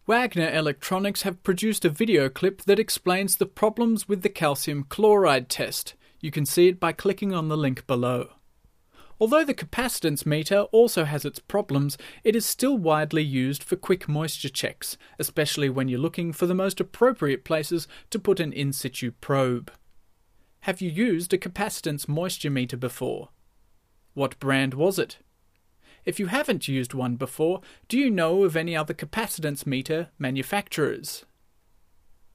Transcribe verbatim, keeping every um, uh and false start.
Wagner Electronics have produced a video clip that explains the problems with the calcium chloride test. You can see it by clicking on the link below. Although the capacitance meter also has its problems, it is still widely used for quick moisture checks, especially when you're looking for the most appropriate places to put an in situ probe. Have you used a capacitance moisture meter before? What brand was it? If you haven't used one before, do you know of any other capacitance meter manufacturers?